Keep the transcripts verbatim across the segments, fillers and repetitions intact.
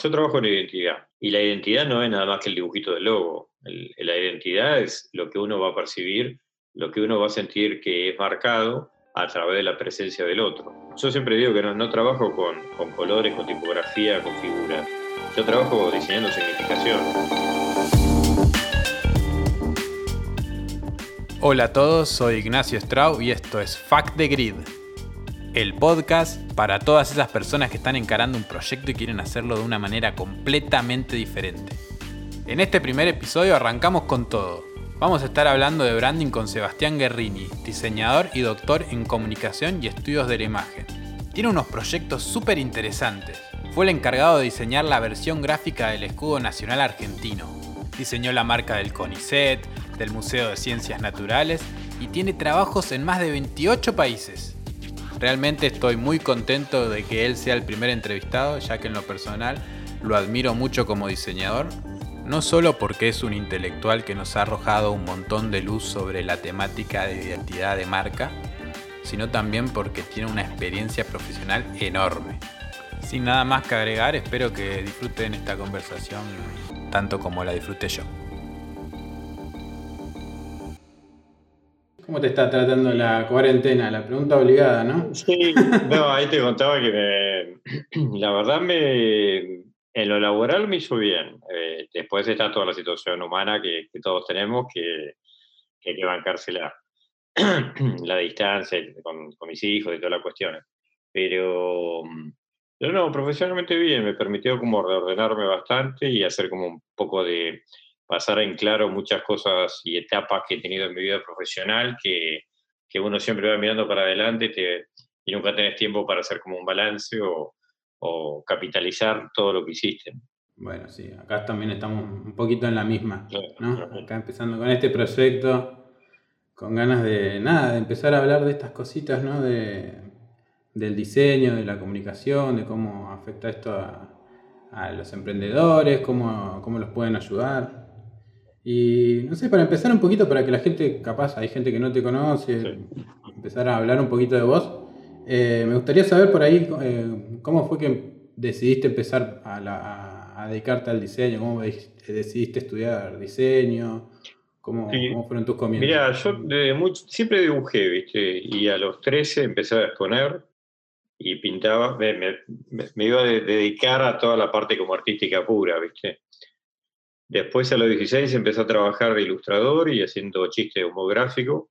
yo trabajo en identidad y la identidad no es nada más que el dibujito del logo. El, la identidad es lo que uno va a percibir, lo que uno va a sentir que es marcado a través de la presencia del otro. Yo siempre digo que no, no trabajo con, con colores, con tipografía, con figuras. Yo trabajo diseñando significación. Hola a todos, soy Ignacio Straub y esto es Fuck the Grid, el podcast para todas esas personas que están encarando un proyecto y quieren hacerlo de una manera completamente diferente. En este primer episodio arrancamos con todo. Vamos a estar hablando de branding con Sebastián Guerrini, diseñador y doctor en comunicación y estudios de la imagen. Tiene unos proyectos súper interesantes. Fue el encargado de diseñar la versión gráfica del escudo nacional argentino. Diseñó la marca del CONICET, del Museo de Ciencias Naturales y tiene trabajos en más de veintiocho países. Realmente estoy muy contento de que él sea el primer entrevistado, ya que en lo personal lo admiro mucho como diseñador, no solo porque es un intelectual que nos ha arrojado un montón de luz sobre la temática de identidad de marca, sino también porque tiene una experiencia profesional enorme. Sin nada más que agregar, espero que disfruten esta conversación tanto como la disfruté yo. ¿Cómo te está tratando la cuarentena? La pregunta obligada, ¿no? Sí, no, ahí te contaba que me, la verdad me, en lo laboral me hizo bien. Eh, después está toda la situación humana que, que todos tenemos, que, que hay que bancársela. La distancia con, con mis hijos y todas las cuestiones. Pero, pero no, profesionalmente bien, me permitió como reordenarme bastante y hacer como un poco de pasar en claro muchas cosas y etapas que he tenido en mi vida profesional que, que uno siempre va mirando para adelante te, y nunca tenés tiempo para hacer como un balance o, o capitalizar todo lo que hiciste. Bueno, sí, acá también estamos un poquito en la misma, Claro, ¿no? claro. Acá empezando con este proyecto, con ganas de nada, de empezar a hablar de estas cositas, ¿no? De, del diseño, de la comunicación, de cómo afecta esto a, a los emprendedores, cómo, cómo los pueden ayudar. Y no sé, para empezar un poquito, para que la gente, capaz, hay gente que no te conoce, Sí. empezar a hablar un poquito de vos. Eh, me gustaría saber por ahí eh, cómo fue que decidiste empezar a, la, a, a dedicarte al diseño, cómo de- decidiste estudiar diseño, cómo, Sí, cómo fueron tus comienzos. mira, yo de muy- siempre dibujé, ¿viste? Y a los trece empecé a exponer y pintaba, me, me- me- me iba a de- dedicar a toda la parte como artística pura, ¿viste? Después a los dieciséis empecé a trabajar de ilustrador y haciendo chistes de humor gráfico,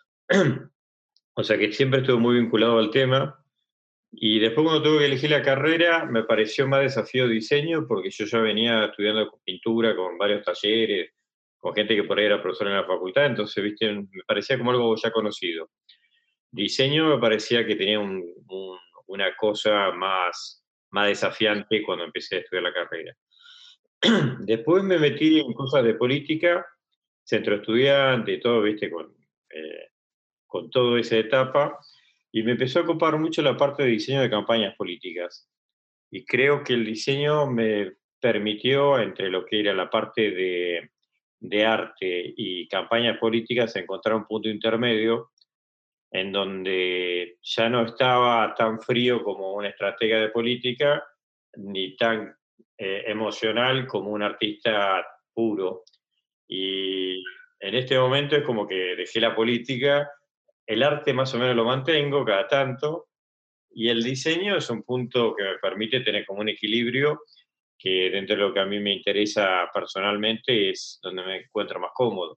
o sea que siempre estuve muy vinculado al tema. Y después cuando tuve que elegir la carrera, me pareció más desafío diseño porque yo ya venía estudiando con pintura, con varios talleres, con gente que por ahí era profesor en la facultad, entonces, ¿viste? Me parecía como algo ya conocido. Diseño me parecía que tenía un- un- una cosa más, más desafiante cuando empecé a estudiar la carrera. Después me metí en cosas de política, centro estudiante y todo, viste, con, eh, con toda esa etapa, y me empezó a ocupar mucho la parte de diseño de campañas políticas. Y creo que el diseño me permitió, entre lo que era la parte de, de arte y campañas políticas, encontrar un punto intermedio en donde ya no estaba tan frío como una estratega de política, ni tan eh, emocional como un artista puro. Y en este momento es como que dejé la política, el arte más o menos lo mantengo cada tanto, y el diseño es un punto que me permite tener como un equilibrio que dentro de lo que a mí me interesa personalmente es donde me encuentro más cómodo.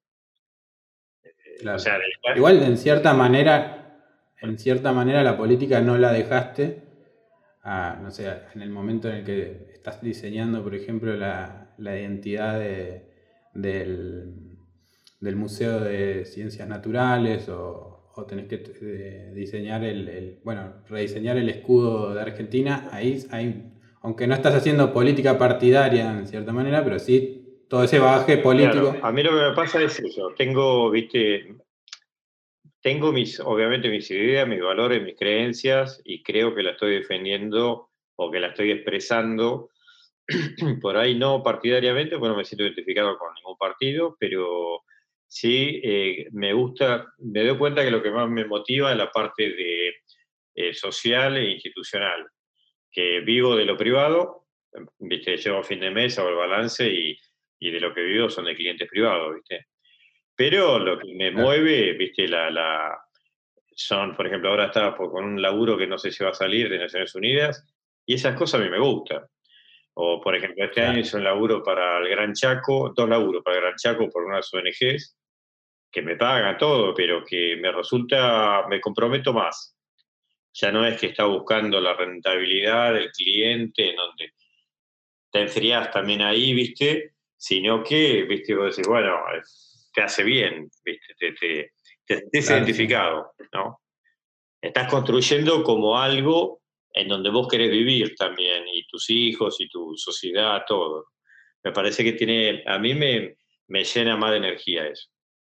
Eh, o Claro. sea, dedicar- Igual, en cierta manera, en cierta manera la política no la dejaste a, no sé, en el momento en el que estás diseñando, por ejemplo, la, la identidad de, del, del Museo de Ciencias Naturales o, o tenés que eh, diseñar el, el, bueno, rediseñar el escudo de Argentina, ahí, ahí, aunque no estás haciendo política partidaria en cierta manera, pero sí todo ese bagaje político. Claro, a mí lo que me pasa es eso. Tengo, viste, tengo mis, obviamente mis ideas, mis valores, mis creencias y creo que la estoy defendiendo o que la estoy expresando. Por ahí no partidariamente, porque no me siento identificado con ningún partido, pero sí eh, me gusta, me doy cuenta que lo que más me motiva es la parte de, eh, social e institucional, que vivo de lo privado, viste, llego a fin de mes, hago el balance y, y de lo que vivo son de clientes privados, viste. Pero lo que me Claro. mueve, viste, la, la, son, por ejemplo, ahora estaba por- con un laburo que no sé si va a salir de Naciones Unidas, y esas cosas a mí me gustan. O, por ejemplo, este año Claro. hice un laburo para el Gran Chaco, dos laburos para el Gran Chaco por unas O N Ges, que me pagan todo, pero que me resulta, me comprometo más. Ya no es que está buscando la rentabilidad del cliente, en donde te enfriás también ahí, ¿viste? Sino que, ¿viste? Vos decís, bueno, eh, te hace bien, ¿viste? Te, te, te sentís Claro, sí. identificado, ¿no? Estás construyendo como algo en donde vos querés vivir también, y tus hijos, y tu sociedad, todo. Me parece que tiene, a mí me, me llena más de energía eso.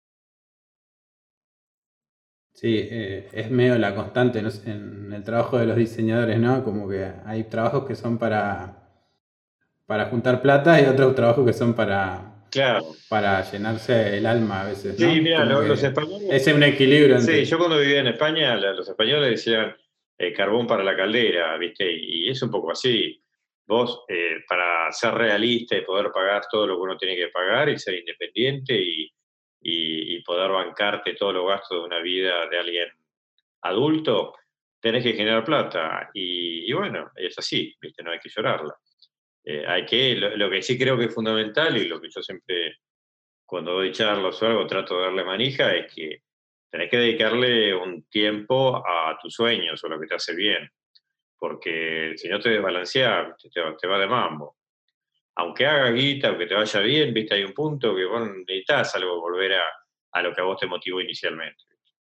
Sí, eh, es medio la constante, ¿no? En el trabajo de los diseñadores, ¿no? Como que hay trabajos que son para, para juntar plata y otros trabajos que son para, Claro. para llenarse el alma a veces, Sí, ¿no? mira, Como lo- los que españoles, ese es un equilibrio sí, entre... yo cuando vivía en España, la- los españoles decían eh, carbón para la caldera, ¿viste? Y es un poco así. Vos, eh, para ser realista y poder pagar todo lo que uno tiene que pagar y ser independiente y, y- y poder bancarte todos los gastos de una vida de alguien adulto, tenés que generar plata. Y, y bueno, es así, ¿viste? No hay que llorarla. Eh, hay que, lo, lo que sí creo que es fundamental y lo que yo siempre cuando doy charlas o algo trato de darle manija es que tenés que dedicarle un tiempo a tus sueños o lo que te hace bien, porque si no te desbalanceas, te, te va te va de mambo. Aunque haga guita, aunque te vaya bien, viste, hay un punto que vos necesitas algo, volver a, a lo que a vos te motivó inicialmente.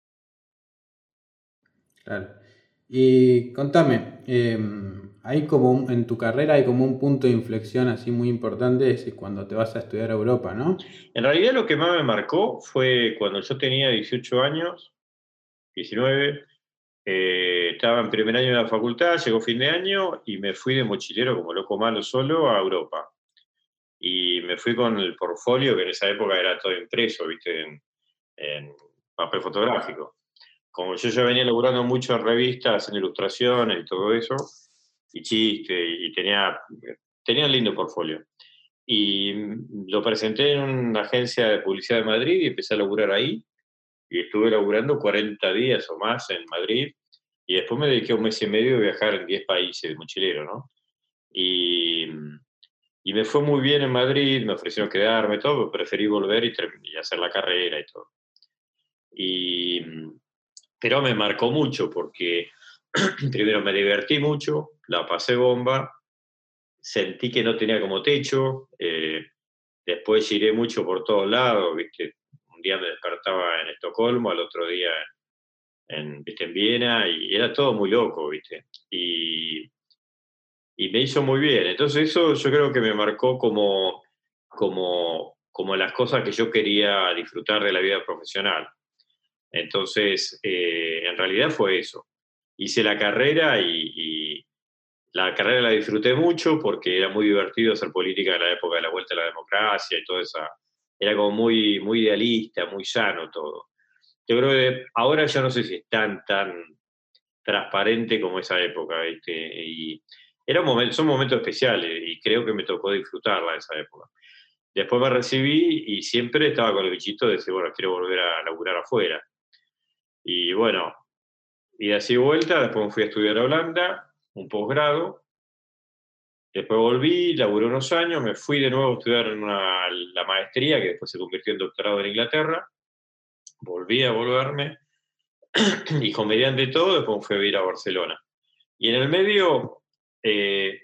Claro. Y contame, eh, hay como un- en tu carrera hay como un punto de inflexión así muy importante, es cuando te vas a estudiar a Europa, ¿no? En realidad lo que más me marcó fue cuando yo tenía dieciocho años, diecinueve, eh, estaba en primer año de la facultad, llegó fin de año y me fui de mochilero como loco malo solo a Europa. Y me fui con el portfolio, que en esa época era todo impreso, ¿viste? En, en papel fotográfico. Como yo ya venía laburando mucho en revistas, en ilustraciones y todo eso, y chiste, y tenía, tenía un lindo portfolio. Y lo presenté en una agencia de publicidad de Madrid y empecé a laburar ahí. Y estuve laburando cuarenta días o más en Madrid. Y después me dediqué un mes y medio a viajar en diez países de mochilero, ¿no? Y, y me fue muy bien en Madrid, me ofrecieron quedarme, todo, pero preferí volver y, y hacer la carrera y todo. Y, pero me marcó mucho porque primero me divertí mucho, la pasé bomba, sentí que no tenía como techo, eh, después giré mucho por todos lados, ¿viste? Un día me despertaba en Estocolmo, al otro día en, ¿viste? En Viena, y era todo muy loco, ¿viste? Y, y me hizo muy bien. Entonces eso yo creo que me marcó como, como, como las cosas que yo quería disfrutar de la vida profesional. Entonces, eh, en realidad fue eso. Hice la carrera y, y la carrera la disfruté mucho porque era muy divertido hacer política en la época de la vuelta a la democracia y toda esa... Era como muy, muy idealista, muy sano todo. Yo creo que ahora ya no sé si es tan, tan transparente como esa época, ¿viste? Y era un momento, son momentos especiales y creo que me tocó disfrutarla esa época. Después me recibí y siempre estaba con el bichito de decir, bueno, quiero volver a laburar afuera. Y bueno, y así vuelta, después me fui a estudiar a Holanda, un posgrado, después volví, laburé unos años, me fui de nuevo a estudiar en una, la maestría, que después se convirtió en doctorado en Inglaterra, volví a volverme, y con mediante todo, después me fui a vivir a Barcelona. Y en el medio, eh,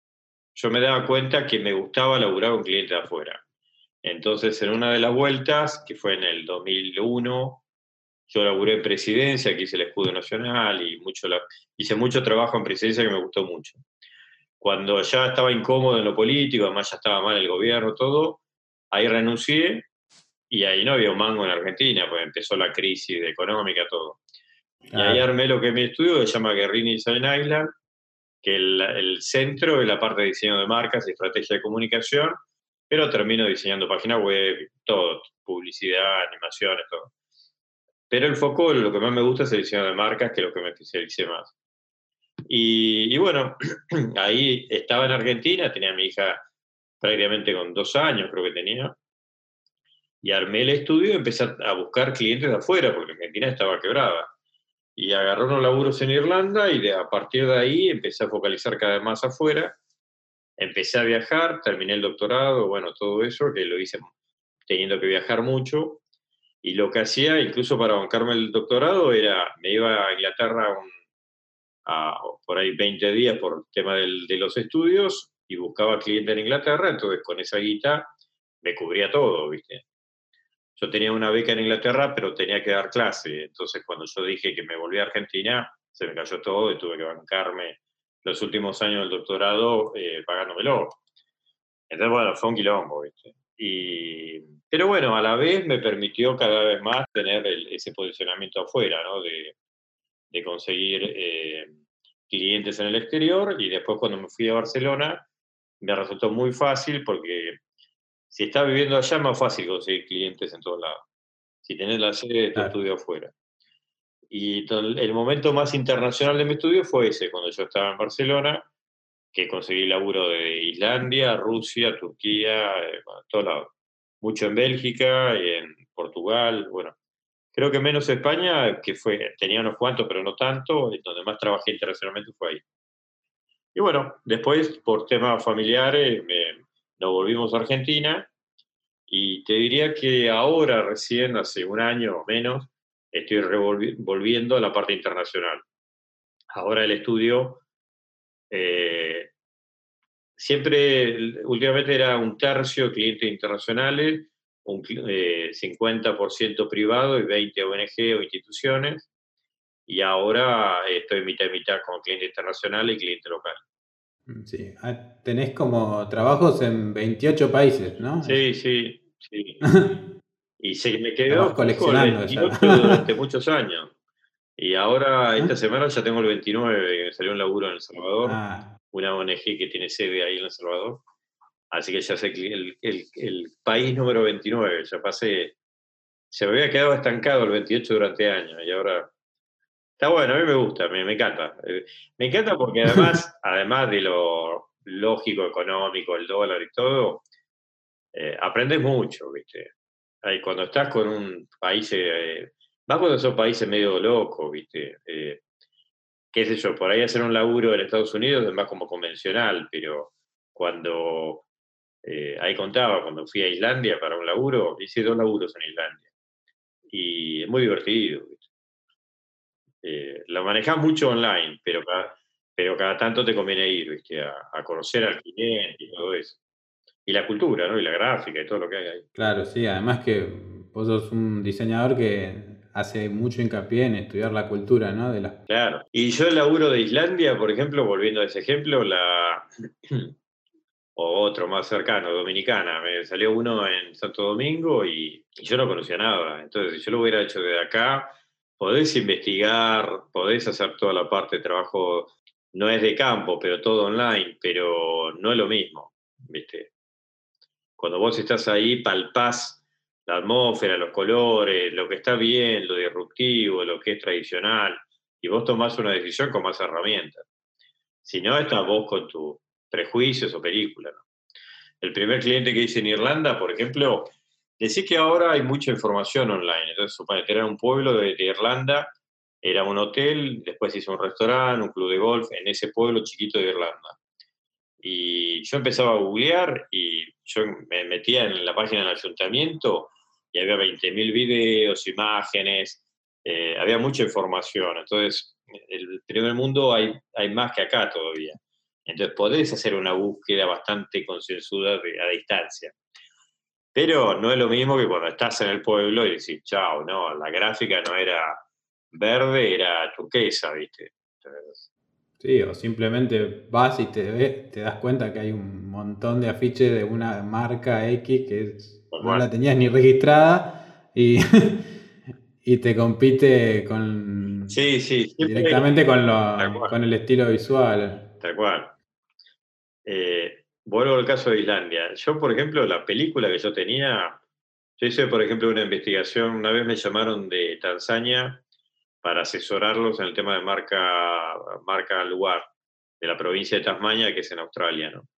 yo me daba cuenta que me gustaba laburar con clientes de afuera. Entonces, en una de las vueltas, que fue en el dos mil uno, yo laburé en presidencia, que hice el escudo nacional y mucho la, hice mucho trabajo en presidencia que me gustó mucho. Cuando ya estaba incómodo en lo político, además ya estaba mal el gobierno, todo, ahí renuncié y ahí no había un mango en Argentina, pues empezó la crisis económica, todo. Y ahí Claro. armé lo que es mi estudio, que se llama Guerrini Design Island, que el, el centro es la parte de diseño de marcas y estrategia de comunicación, pero termino diseñando páginas web, todo, publicidad, animaciones, todo. Pero el foco, lo que más me gusta es el diseño de marcas, que es lo que me especialicé más. Y, y bueno, ahí estaba en Argentina, tenía a mi hija prácticamente con dos años, creo que tenía, y armé el estudio y empecé a buscar clientes de afuera, porque Argentina estaba quebrada. Y agarré unos laburos en Irlanda y de, a partir de ahí empecé a focalizar cada vez más afuera. Empecé a viajar, terminé el doctorado, bueno, todo eso, que lo hice teniendo que viajar mucho. Y lo que hacía, incluso para bancarme el doctorado, era, me iba a Inglaterra un, a, por ahí veinte días por el tema del, de los estudios y buscaba cliente en Inglaterra, entonces con esa guita me cubría todo, ¿viste? Yo tenía una beca en Inglaterra, pero tenía que dar clase, entonces cuando yo dije que me volví a Argentina, se me cayó todo y tuve que bancarme los últimos años del doctorado eh, pagándomelo. Entonces, bueno, fue un quilombo, ¿viste? Y, pero bueno, a la vez me permitió cada vez más tener el, ese posicionamiento afuera, ¿no? De, de conseguir eh, clientes en el exterior y después cuando me fui a Barcelona me resultó muy fácil porque si estás viviendo allá es más fácil conseguir clientes en todos lados. Si tenés la sede de tu Claro. estudio afuera. Y el momento más internacional de mi estudio fue ese, cuando yo estaba en Barcelona, que conseguí laburo de Islandia, Rusia, Turquía, eh, bueno, todos lados. Mucho en Bélgica, y en Portugal, bueno. Creo que menos España, que fue, tenía unos cuantos, pero no tanto, y donde más trabajé internacionalmente fue ahí. Y bueno, después, por temas familiares, me, nos volvimos a Argentina, y te diría que ahora, recién, hace un año o menos, estoy revolvi- volviendo a la parte internacional. Ahora el estudio, eh, siempre, últimamente era un tercio clientes internacionales, un eh, cincuenta por ciento privado y veinte O N G o instituciones, y ahora estoy mitad y mitad con cliente internacional y cliente local. Sí. Ah, tenés como trabajos en veintiocho países, ¿no? Es- Sí, sí, sí. Y se me la vas quedó fijo el coleccionando ya. veintiocho durante muchos años. Y ahora, esta ¿Ah? semana, ya tengo el veintinueve, que me salió un laburo en El Salvador, Ah, una O N G que tiene sede ahí en El Salvador. Así que ya sé que el, el, el país número veintinueve, ya pasé, se me había quedado estancado el veintiocho durante años y ahora está bueno, a mí me gusta, me, me encanta. Eh, Me encanta porque además, además de lo lógico, económico, el dólar y todo, eh, aprendes mucho, ¿viste? Ahí, cuando estás con un país, eh, más cuando son países medio locos, ¿viste? Eh, qué sé yo, por ahí hacer un laburo en Estados Unidos es más como convencional, pero cuando, eh, ahí contaba, cuando fui a Islandia para un laburo, hice dos laburos en Islandia y es muy divertido, ¿viste? Eh, lo manejás mucho online, pero cada, pero cada tanto te conviene ir, ¿viste? A, a conocer al cliente y todo eso. Y la cultura, ¿no? Y la gráfica y todo lo que hay ahí. claro, sí. Además que vos sos un diseñador que hace mucho hincapié en estudiar la cultura, ¿no? De las... Claro. Y yo el laburo de Islandia, por ejemplo, volviendo a ese ejemplo, la o otro más cercano, Dominicana, me salió uno en Santo Domingo y, y yo no conocía nada. Entonces, si yo lo hubiera hecho desde acá, podés investigar, podés hacer toda la parte de trabajo, no es de campo, pero todo online, pero no es lo mismo, ¿viste? Cuando vos estás ahí, palpás la atmósfera, los colores, lo que está bien, lo disruptivo, lo que es tradicional, y vos tomás una decisión con más herramientas. Si no, estás vos con tus prejuicios o películas, ¿no? El primer cliente que hice en Irlanda, por ejemplo, decís que ahora hay mucha información online. Entonces, suponete, era un pueblo de, de Irlanda, era un hotel, después hizo un restaurante, un club de golf en ese pueblo chiquito de Irlanda. Y yo empezaba a googlear y yo me metía en la página del ayuntamiento y había veinte mil videos, imágenes, eh, había mucha información. Entonces, el primer mundo hay, hay más que acá todavía. Entonces, podés hacer una búsqueda bastante concienzuda de- a distancia. Pero no es lo mismo que cuando estás en el pueblo y decís, chao, no, la gráfica no era verde, era turquesa, ¿viste? Entonces, Sí, o simplemente vas y te ves, te das cuenta que hay un montón de afiches de una marca X que es- pues no bueno, la tenías ni registrada y, y te compite con sí, sí, siempre, directamente con tal lo, cual, con el estilo visual. tal cual. Eh, vuelvo al caso de Islandia. Yo, por ejemplo, la película que yo tenía, yo hice, por ejemplo, una investigación, una vez me llamaron de Tanzania para asesorarlos en el tema de marca, marca lugar de la provincia de Tasmania, que es en Australia, ¿no?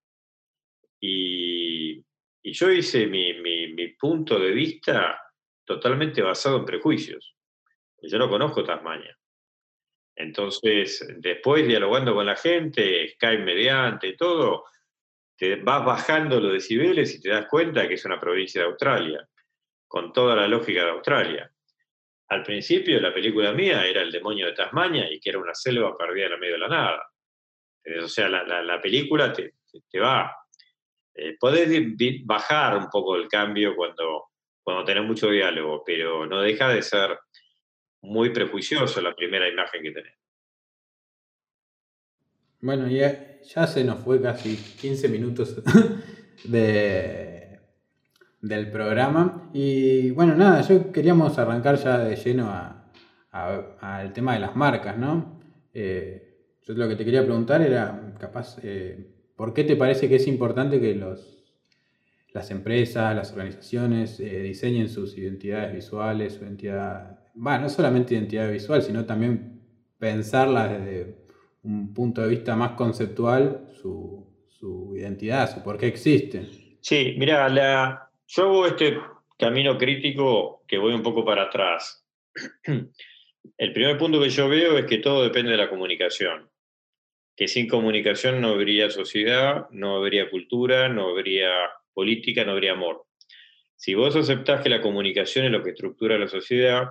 Y, y yo hice mi, mi, mi punto de vista totalmente basado en prejuicios. Yo no conozco Tasmania. Entonces, después dialogando con la gente, Skype mediante y todo, te vas bajando los decibeles y te das cuenta que es una provincia de Australia, con toda la lógica de Australia. Al principio la película mía era El demonio de Tasmania y que era una selva perdida en el medio de la nada. O sea, la, la, la película te, te, te va. Eh, podés di- bajar un poco el cambio cuando, cuando tenés mucho diálogo, pero no deja de ser muy prejuicioso la primera imagen que tenés. Bueno, ya, ya se nos fue casi quince minutos de, del programa. Y bueno, nada, yo queríamos arrancar ya de lleno a, a- al tema de las marcas, ¿no? Eh, yo lo que te quería preguntar era, capaz, eh, ¿por qué te parece que es importante que los, las empresas, las organizaciones eh, diseñen sus identidades visuales, su identidad, bueno, no solamente identidad visual, sino también pensarla desde un punto de vista más conceptual, su, su identidad, su por qué existen? Sí, mira, la, yo hago este camino crítico que voy un poco para atrás. El primer punto que yo veo es que todo depende de la comunicación, que sin comunicación no habría sociedad, no habría cultura, no habría política, no habría amor. Si vos aceptás que la comunicación es lo que estructura la sociedad,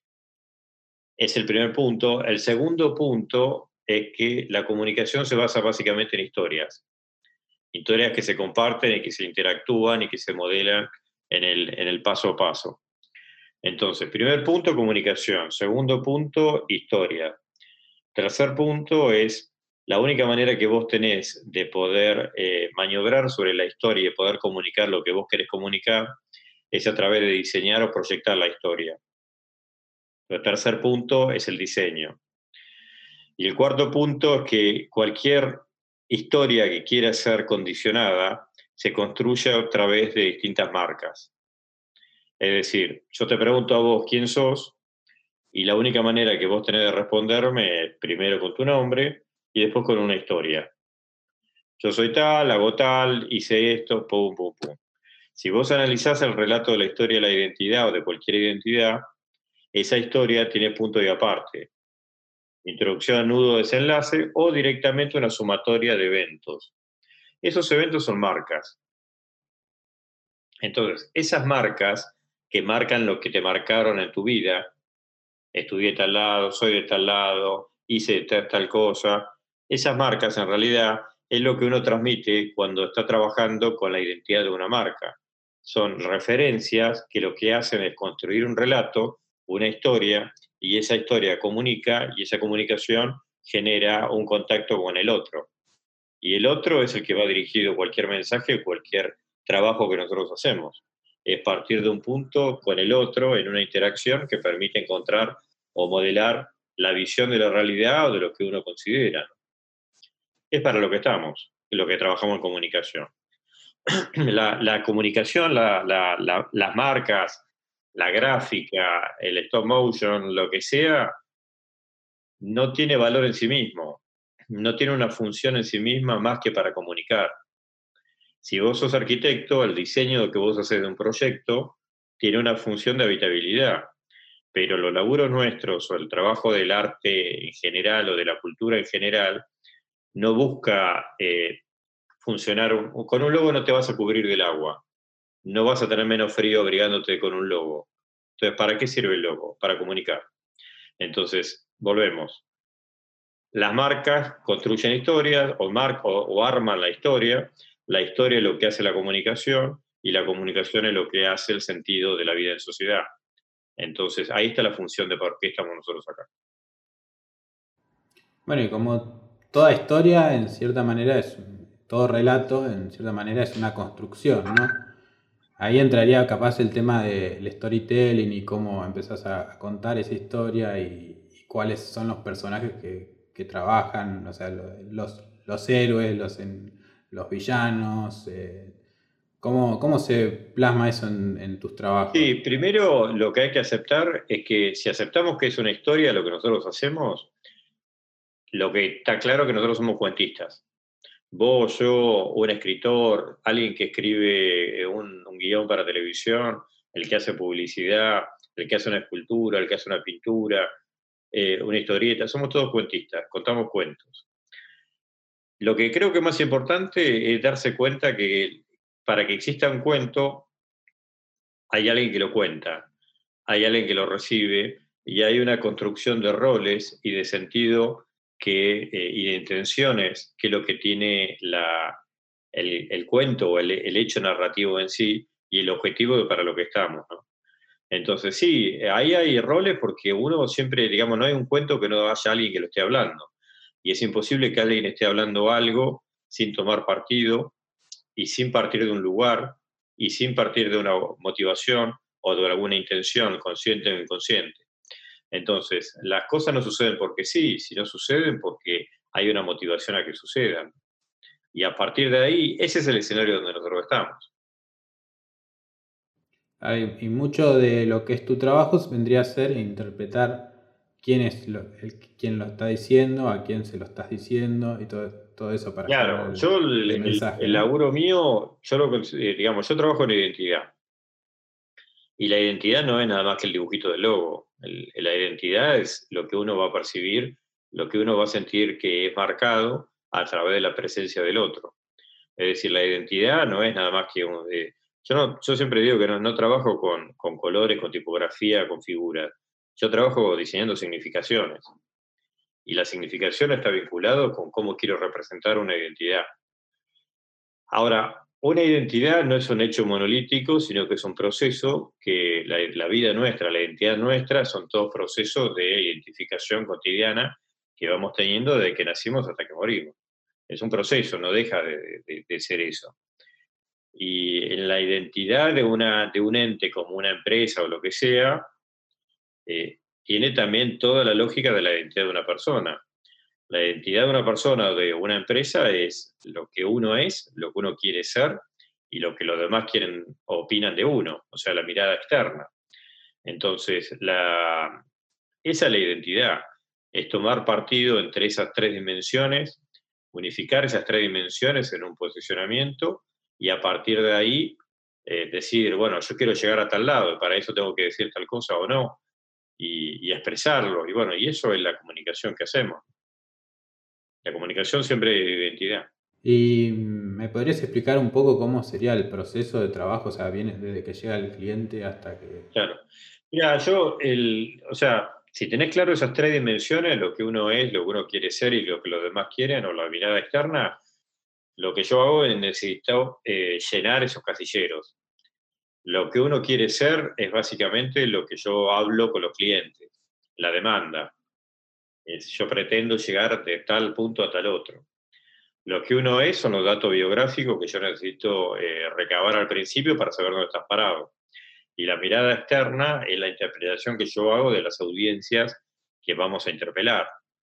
es el primer punto. El segundo punto es que la comunicación se basa básicamente en historias. Historias que se comparten y que se interactúan y que se modelan en el, en el paso a paso. Entonces, primer punto, comunicación. Segundo punto, historia. Tercer punto es la única manera que vos tenés de poder eh, maniobrar sobre la historia y de poder comunicar lo que vos querés comunicar es a través de diseñar o proyectar la historia. El tercer punto es el diseño. Y el cuarto punto es que cualquier historia que quiera ser condicionada se construye a través de distintas marcas. Es decir, yo te pregunto a vos quién sos y la única manera que vos tenés de responderme es primero con tu nombre y después con una historia. Yo soy tal, hago tal, hice esto, pum, pum, pum. Si vos analizás el relato de la historia de la identidad o de cualquier identidad, esa historia tiene punto y aparte. Introducción, nudo, desenlace o directamente una sumatoria de eventos. Esos eventos son marcas. Entonces, esas marcas que marcan lo que te marcaron en tu vida, estudié tal lado, soy de tal lado, hice tal, tal cosa, esas marcas en realidad es lo que uno transmite cuando está trabajando con la identidad de una marca. Son referencias que lo que hacen es construir un relato, una historia, y esa historia comunica y esa comunicación genera un contacto con el otro. Y el otro es el que va dirigido cualquier mensaje, cualquier trabajo que nosotros hacemos. Es partir de un punto con el otro en una interacción que permite encontrar o modelar la visión de la realidad o de lo que uno considera. Es para lo que estamos, lo que trabajamos en comunicación. La, la comunicación, la, la, la, las marcas, la gráfica, el stop motion, lo que sea, no tiene valor en sí mismo, no tiene una función en sí misma más que para comunicar. Si vos sos arquitecto, el diseño que vos haces de un proyecto tiene una función de habitabilidad, pero los laburos nuestros o el trabajo del arte en general o de la cultura en general no busca eh, funcionar. Un, con un logo no te vas a cubrir del agua, no vas a tener menos frío abrigándote con un logo. Entonces, ¿para qué sirve el logo? Para comunicar. Entonces, volvemos. Las marcas construyen historias o, mar o, o arman la historia. La historia es lo que hace la comunicación y la comunicación es lo que hace el sentido de la vida en sociedad. Entonces, ahí está la función de por qué estamos nosotros acá. Bueno, y como toda historia, en cierta manera, es todo relato, en cierta manera, es una construcción, ¿no? Ahí entraría capaz el tema del storytelling y cómo empezás a, a contar esa historia y, y cuáles son los personajes que, que trabajan, o sea, lo- los, los héroes, los, en- los villanos, eh, ¿Cómo, cómo se plasma eso en, en tus Sí, trabajos? primero lo que hay que aceptar es que si aceptamos que es una historia lo que nosotros hacemos, lo que está claro es que nosotros somos cuentistas. Vos, yo, un escritor, alguien que escribe eh, un, un guión para televisión, el que hace publicidad, el que hace una escultura, el que hace una pintura, eh, una historieta, somos todos cuentistas, contamos cuentos. Lo que creo que es más importante es darse cuenta que para que exista un cuento hay alguien que lo cuenta, hay alguien que lo recibe y hay una construcción de roles y de sentido que, eh, y de intenciones que es lo que tiene la, el, el cuento o el, el, hecho narrativo en sí y el objetivo para lo que estamos, ¿no? Entonces, sí, ahí hay roles porque uno siempre, digamos, no hay un cuento que no haya alguien que lo esté hablando. Y es imposible que alguien esté hablando algo sin tomar partido y sin partir de un lugar y sin partir de una motivación o de alguna intención, consciente o inconsciente. Entonces, las cosas no suceden porque sí, sino suceden porque hay una motivación a que sucedan. Y a partir de ahí, ese es el escenario donde nosotros estamos. Hay- y mucho de lo que es tu trabajo vendría a ser interpretar quién es lo, el, quién lo está diciendo, a quién se lo estás diciendo y todo, todo eso para generar Claro, el, yo el, el el, mensaje, el ¿no? laburo mío, yo lo considero, digamos, yo trabajo en identidad. Y la identidad no es nada más que el dibujito del logo. El- la identidad es lo que uno va a percibir, lo que uno va a sentir que es marcado a través de la presencia del otro. Es decir, la identidad no es nada más que un... eh, yo, no, yo siempre digo que no, no trabajo con, con colores, con tipografía, con figuras. Yo trabajo diseñando significaciones. Y la significación está vinculado con cómo quiero representar una identidad. Ahora, una identidad no es un hecho monolítico, sino que es un proceso que la, la vida nuestra, la identidad nuestra, son todos procesos de identificación cotidiana que vamos teniendo desde que nacimos hasta que morimos. Es un proceso, no deja de, de- de ser eso. Y en la identidad de, una, de un ente como una empresa o lo que sea, eh, tiene también toda la lógica de la identidad de una persona. La identidad de una persona o de una empresa es lo que uno es, lo que uno quiere ser y lo que los demás quieren o opinan de uno, o sea, la mirada externa. Entonces, la, esa es la identidad, es tomar partido entre esas tres dimensiones, unificar esas tres dimensiones en un posicionamiento y a partir de ahí eh, decir, bueno, yo quiero llegar a tal lado y para eso tengo que decir tal cosa o no, y, y expresarlo. Y bueno, y eso es la comunicación que hacemos. La comunicación siempre es identidad. ¿Y me podrías explicar un poco cómo sería el proceso de trabajo? O sea, viene desde que llega el cliente hasta que... Claro. Mira, yo, el, o sea, si tenés claro esas tres dimensiones, lo que uno es, lo que uno quiere ser y lo que los demás quieren, o la mirada externa, lo que yo hago es necesito eh, llenar esos casilleros. Lo que uno quiere ser es básicamente lo que yo hablo con los clientes, la demanda. Es, yo pretendo llegar de tal punto a tal otro. Lo que uno es son los datos biográficos que yo necesito eh, recabar al principio para saber dónde estás parado. Y la mirada externa es la interpretación que yo hago de las audiencias que vamos a interpelar.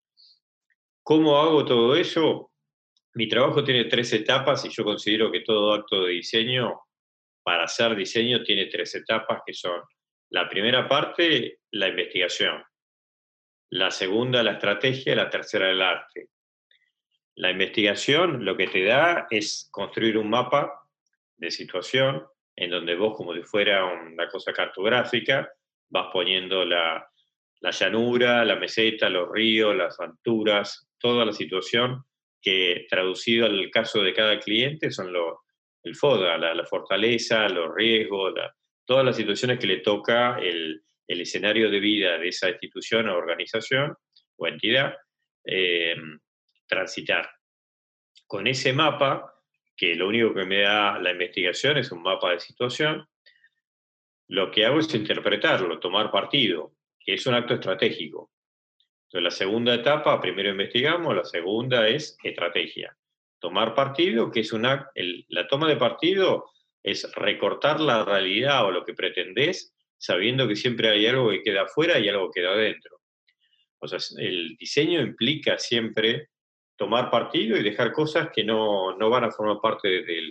¿Cómo hago todo eso? Mi trabajo tiene tres etapas y yo considero que todo acto de diseño, para hacer diseño, tiene tres etapas que son la primera parte, la investigación, la segunda, la estrategia y la tercera, el arte. La investigación lo que te da es construir un mapa de situación en donde vos, como si fuera una cosa cartográfica, vas poniendo la, la llanura, la meseta, los ríos, las alturas, toda la situación que traducido al caso de cada cliente son lo, el FODA, la, la fortaleza, los riesgos, la, todas las situaciones que le toca el, el escenario de vida de esa institución o organización o entidad. Eh, transitar. Con ese mapa, que lo único que me da la investigación es un mapa de situación, lo que hago es interpretarlo, tomar partido, que es un acto estratégico. Entonces, la segunda etapa, primero investigamos, la segunda es estrategia. Tomar partido, que es una, el, la toma de partido es recortar la realidad o lo que pretendés, sabiendo que siempre hay algo que queda afuera y algo que queda adentro. O sea, el diseño implica siempre tomar partido y dejar cosas que no, no van a formar parte del,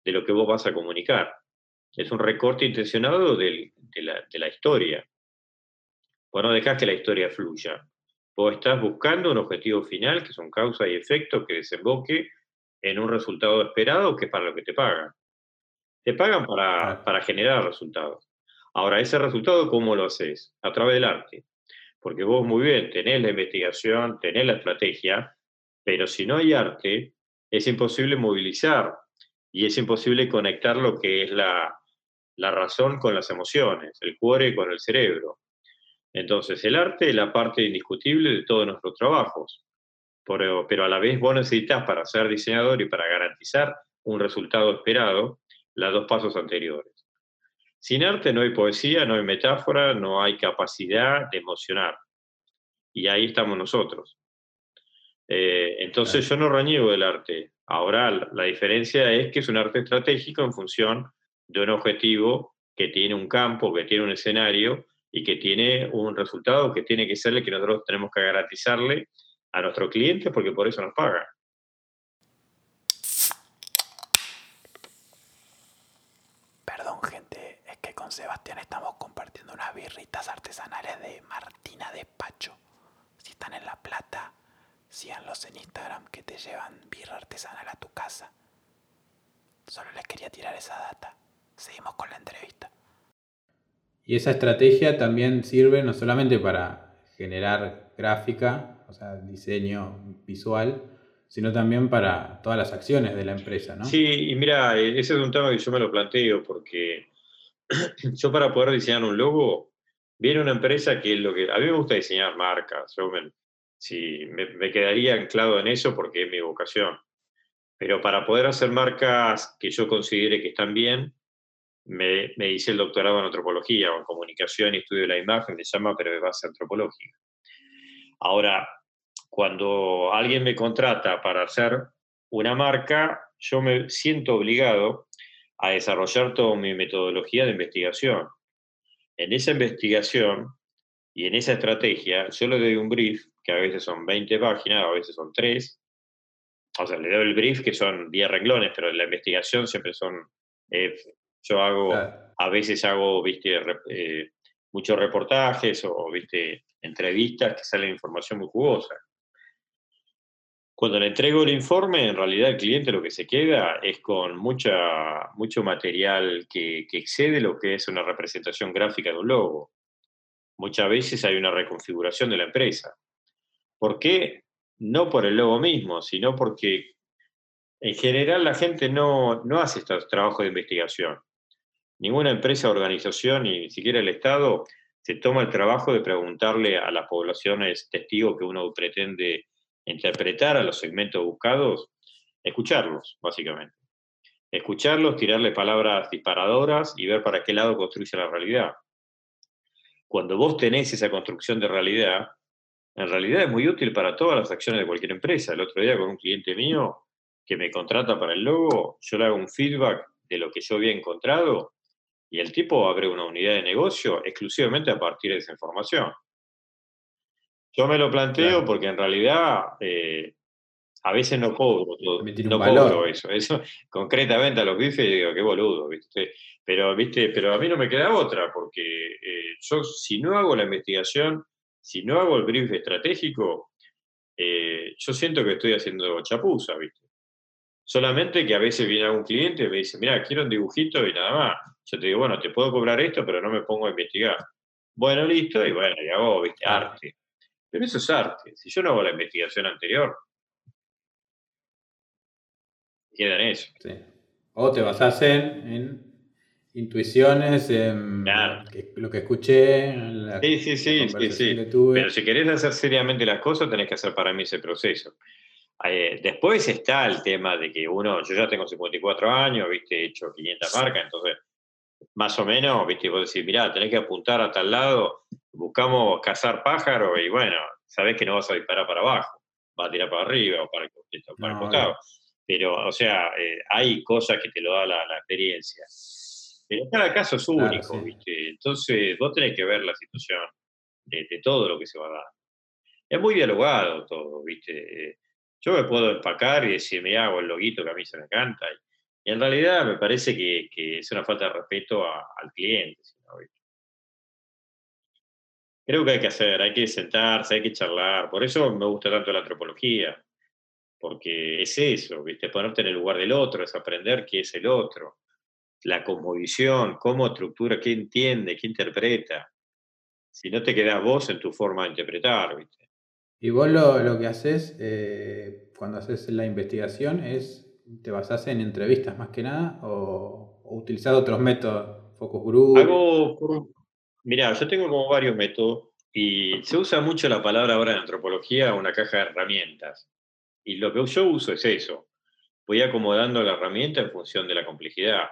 de lo que vos vas a comunicar. Es un recorte intencionado del- de, la, de la historia. Vos no dejás que la historia fluya. Vos estás buscando un objetivo final, que son causa y efecto, que desemboque en un resultado esperado, que es para lo que te pagan. Te pagan para, Claro. para generar resultados. Ahora, ese resultado, ¿cómo lo haces? A través del arte. Porque vos muy bien tenés la investigación, tenés la estrategia, pero si no hay arte, es imposible movilizar y es imposible conectar lo que es la, la razón con las emociones, el cuore con el cerebro. Entonces, el arte es la parte indiscutible de todos nuestros trabajos, pero, pero a la vez vos necesitas para ser diseñador y para garantizar un resultado esperado, las dos pasos anteriores. Sin arte no hay poesía, no hay metáfora, no hay capacidad de emocionar. Y ahí estamos nosotros. Eh, entonces Claro. yo no reniego del arte. Ahora la, la diferencia es que es un arte estratégico en función de un objetivo que tiene un campo, que tiene un escenario y que tiene un resultado que tiene que ser el que nosotros tenemos que garantizarle a nuestro cliente porque por eso nos pagan. Perdón, gente, es que con Sebastián estamos compartiendo unas birritas artesanales de Martina Despacho. Si están en La Plata, síganlos en Instagram que te llevan birra artesanal a tu casa. Solo les quería tirar esa data. Seguimos con la entrevista. Y esa estrategia también sirve no solamente para generar gráfica, o sea, diseño visual, sino también para todas las acciones de la empresa, ¿no? Sí, y mira, eh, ese es un tema que yo me lo planteo porque yo para poder diseñar un logo, viene una empresa que es lo que... A mí me gusta diseñar marcas, yo me, sí, me, me quedaría anclado en eso porque es mi vocación. Pero para poder hacer marcas que yo considere que están bien, me, me hice el doctorado en antropología o en comunicación y estudio de la imagen, se llama, pero de base antropológica. Ahora, cuando alguien me contrata para hacer una marca, yo me siento obligado a desarrollar toda mi metodología de investigación. En esa investigación y en esa estrategia, yo le doy un brief, que a veces son veinte páginas, a veces son tres. O sea, le doy el brief, que son diez renglones, pero en la investigación siempre son... eh, yo hago, Claro. a veces hago, viste, re- eh, muchos reportajes o, viste, entrevistas que salen información muy jugosa. Cuando le entrego el informe, en realidad el cliente lo que se queda es con mucha, mucho material que, que excede lo que es una representación gráfica de un logo. Muchas veces hay una reconfiguración de la empresa. ¿Por qué? No por el logo mismo, sino porque en general la gente no, no hace estos trabajos de investigación. Ninguna empresa, organización, ni siquiera el Estado, se toma el trabajo de preguntarle a las poblaciones testigos que uno pretende interpretar, a los segmentos buscados, escucharlos, básicamente. Escucharlos, tirarle palabras disparadoras y ver para qué lado construye la realidad. Cuando vos tenés esa construcción de realidad, en realidad es muy útil para todas las acciones de cualquier empresa. El otro día con un cliente mío que me contrata para el logo, yo le hago un feedback de lo que yo había encontrado y el tipo abre una unidad de negocio exclusivamente a partir de esa información. Yo me lo planteo Claro. porque en realidad eh, a veces no cobro, todo- También tiene un no cobro valor. eso. Eso concretamente a los bifes digo, qué boludo, ¿viste? Pero, ¿viste? Pero a mí no me queda otra, porque eh, yo si no hago la investigación, si no hago el brief estratégico, eh, yo siento que estoy haciendo chapuza, ¿viste? Solamente que a veces viene algún cliente y me dice, mira, quiero un dibujito y nada más. Yo te digo, bueno, te puedo cobrar esto, pero no me pongo a investigar. Bueno, listo, y bueno, y hago, ¿viste? Claro. Arte. Pero eso es arte. Si yo no hago la investigación anterior, queda en eso. Sí. O te basás en, en intuiciones, Claro. en que- lo que escuché, en la, Sí, sí, la sí, sí, conversación sí. que tuve. Pero si querés hacer seriamente las cosas, tenés que hacer para mí ese proceso. Eh, después está el tema de que uno, yo ya tengo cincuenta y cuatro años, viste, he hecho quinientas marcas, entonces, más o menos, viste, vos decís, mirá, tenés que apuntar a tal lado, buscamos cazar pájaros y bueno, sabés que no vas a disparar para abajo, vas a tirar para arriba o para el, o para el No, costado. obvio. Pero, o sea, eh, hay cosas que te lo da la, la experiencia. Pero cada caso es Claro, sí. único, viste. Entonces, vos tenés que ver la situación de, de todo lo que se va a dar. Es muy dialogado todo, ¿viste? Yo me puedo empacar y decir, me hago el loguito que a mí se me encanta Y en realidad me parece que, que es una falta de respeto a- al cliente. ¿No? Creo que hay que hacer, hay que sentarse, hay que charlar. Por eso me gusta tanto la antropología, porque es eso, ¿viste? Ponerte en el lugar del otro, es aprender qué es el otro, la cosmovisión, cómo estructura, qué entiende, qué interpreta. Si no te quedás vos en tu forma de interpretar, ¿viste? Y vos lo, lo que haces eh, cuando haces la investigación es, ¿te basás en entrevistas más que nada o, o utilizás otros métodos, focus group? Hago, por- mirá, yo tengo como varios métodos y se usa mucho la palabra ahora en antropología, una caja de herramientas. Y lo que yo uso es eso. Voy acomodando la herramienta en función de la complejidad.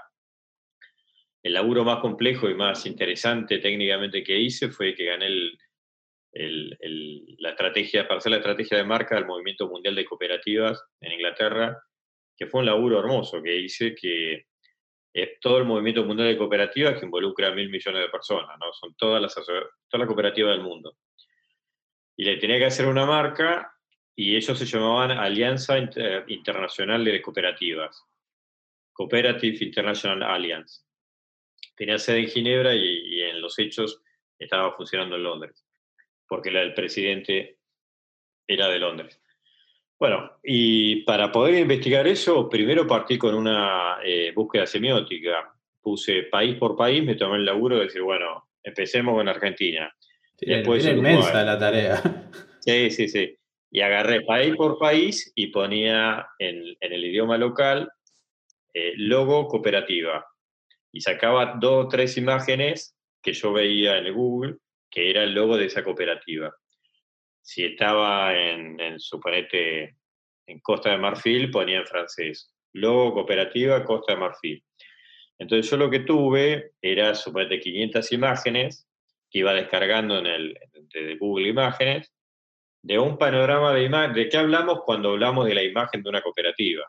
El laburo más complejo y más interesante técnicamente que hice fue que gané el, el- el- la estrategia, para hacer la estrategia de marca del Movimiento Mundial de Cooperativas en Inglaterra, que fue un laburo hermoso que hice, que es todo el movimiento mundial de cooperativas que involucra a mil millones de personas, ¿no? Son todas las, aso- toda la cooperativa del mundo. Y le tenía que hacer una marca y ellos se llamaban Alianza Inter- Internacional de Cooperativas, Cooperative International Alliance. Tenía sede en Ginebra y, y en los hechos estaba funcionando en Londres, porque la del presidente era de Londres. Bueno, y para poder investigar eso, primero partí con una eh, búsqueda semiótica. Puse país por país, me tomé el laburo de decir, bueno, empecemos con Argentina, Era, después era inmensa Uruguay. la tarea. Sí, sí, sí. Y agarré país por país y ponía en, en el idioma local eh, logo cooperativa. Y sacaba dos o tres imágenes que yo veía en el Google, que era el logo de esa cooperativa. Si estaba en, en suponete, en Costa de Marfil, ponía en francés. Logo cooperativa Costa de Marfil. Entonces yo lo que tuve era, suponete, quinientas imágenes que iba descargando en el de Google Imágenes, de un panorama de imagen. ¿De qué hablamos cuando hablamos de la imagen de una cooperativa?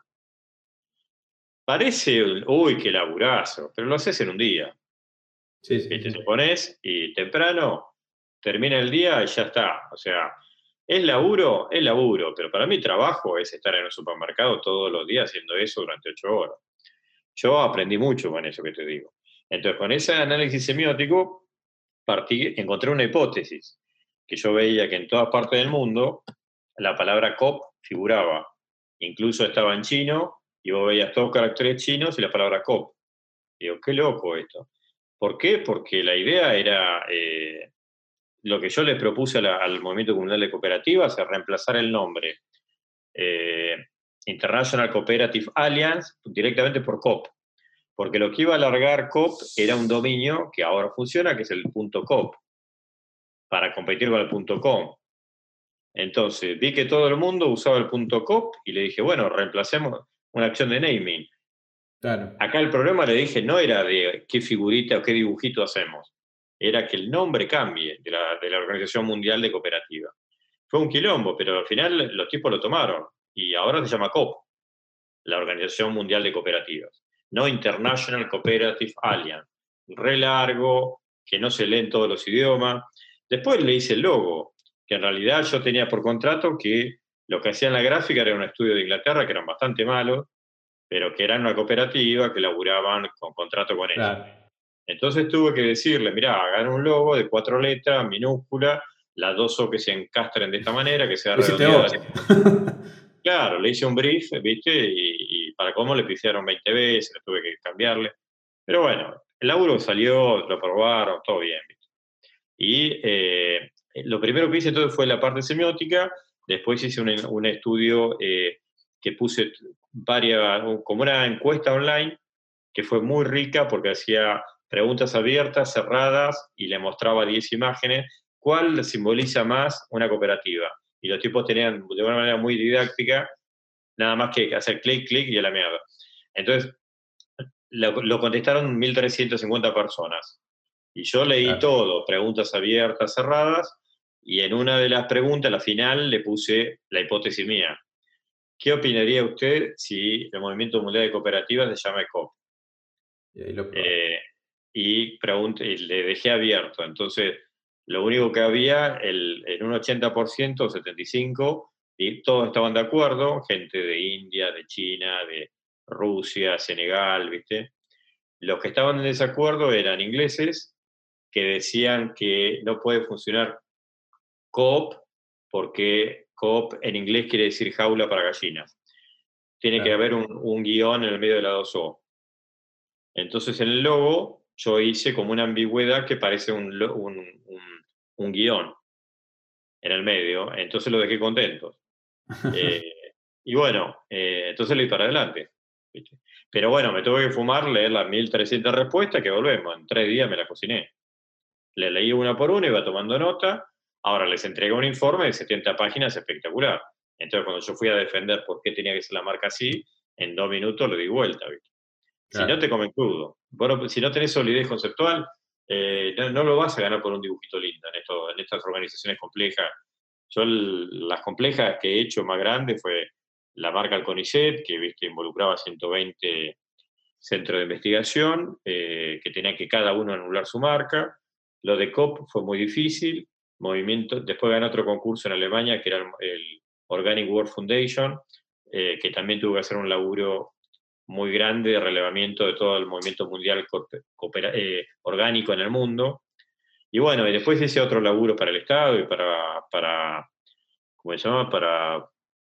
Parece, uy, qué laburazo, pero lo haces en un día. Sí, sí, ¿Viste? sí. Te pones y temprano termina el día y ya está. O sea, es laburo, es laburo, pero para mí trabajo es estar en un supermercado todos los días haciendo eso durante ocho horas. Yo aprendí mucho con eso que te digo. Entonces, con ese análisis semiótico, partí, encontré una hipótesis, que yo veía que en todas partes del mundo la palabra cop figuraba. Incluso estaba en chino y vos veías todos caracteres chinos y la palabra cop. Digo, qué loco esto. ¿Por qué? Porque la idea era, eh, lo que yo les propuse a la- al Movimiento Comunal de Cooperativas, es reemplazar el nombre eh, International Cooperative Alliance directamente por cop. Porque lo que iba a alargar cop era un dominio que ahora funciona, que es el .cop, para competir con el .com. Entonces vi que todo el mundo usaba el .cop y le dije, bueno, reemplacemos una acción de naming. Claro. Acá el problema, le dije, no era de qué figurita o qué dibujito hacemos, era que el nombre cambie de la, de la Organización Mundial de Cooperativas. Fue un quilombo, pero al final los tipos lo tomaron y ahora se llama COP, la Organización Mundial de Cooperativas, no International Cooperative Alliance. Re largo, que no se lee en todos los idiomas. Después le hice el logo, que en realidad yo tenía por contrato que lo que hacía en la gráfica era un estudio de Inglaterra, que eran bastante malos, pero que eran una cooperativa que laburaban con contrato con ellos. Claro. Entonces tuve que decirle, mirá, hagan un logo de cuatro letras, minúscula, las dos O que se encastren de esta manera, que sea Lo hiciste redondeada. vos. Claro, le hice un brief, ¿viste? Y, y para cómo le pifiaron veinte veces, le tuve que cambiarle. Pero bueno, el laburo salió, lo probaron, todo bien, ¿viste? Y eh, lo primero que hice entonces fue la parte semiótica, después hice un, un estudio eh, que puse varias, como una encuesta online, que fue muy rica porque hacía preguntas abiertas, cerradas, y le mostraba diez imágenes, ¿cuál simboliza más una cooperativa? Y los tipos tenían, de una manera muy didáctica, nada más que hacer clic, clic y a la mierda. Entonces, lo, lo contestaron mil trescientas cincuenta personas. Y yo leí Claro. todo, preguntas abiertas, cerradas, y en una de las preguntas, la final, le puse la hipótesis mía. ¿Qué opinaría usted si el Movimiento Mundial de Cooperativas se llama COP? Y ahí lo probaste. Eh, y, pregunté, y le dejé abierto. Entonces, lo único que había, el, en un ochenta por ciento, setenta y cinco por ciento, y todos estaban de acuerdo, gente de India, de China, de Rusia, Senegal, ¿viste? Los que estaban en desacuerdo eran ingleses que decían que no puede funcionar coop porque coop en inglés quiere decir jaula para gallinas. Tiene que Claro. haber un, un guión en el medio de la dos O. Entonces en el logo yo hice como una ambigüedad que parece un, un, un, un guión en el medio, entonces lo dejé contento. Eh, y bueno, eh, entonces le di para adelante. ¿Viste? Pero bueno, me tuve que fumar, leer las mil trescientas respuestas, que volvemos, en tres días me la cociné. Le leí una por una, iba tomando nota, ahora les entregué un informe de setenta páginas espectacular. Entonces cuando yo fui a defender por qué tenía que ser la marca así, en dos minutos lo di vuelta, ¿viste? Si no Claro. te comen crudo. Bueno, si no tenés solidez conceptual, eh, no, no, lo vas a ganar por un dibujito lindo en, esto, en estas organizaciones complejas. Yo el, las complejas que he hecho más grandes fue la marca el CONICET, que viste, involucraba ciento veinte centros de investigación, eh, que tenían que cada uno anular su marca. Lo de C O P fue muy difícil. Movimiento, después gané otro concurso en Alemania, que era el, el Organic World Foundation, eh, que también tuvo que hacer un laburo muy grande de relevamiento de todo el movimiento mundial eh, orgánico en el mundo. Y bueno, y después hice otro laburo para el Estado y para, para ¿cómo se llama? Para,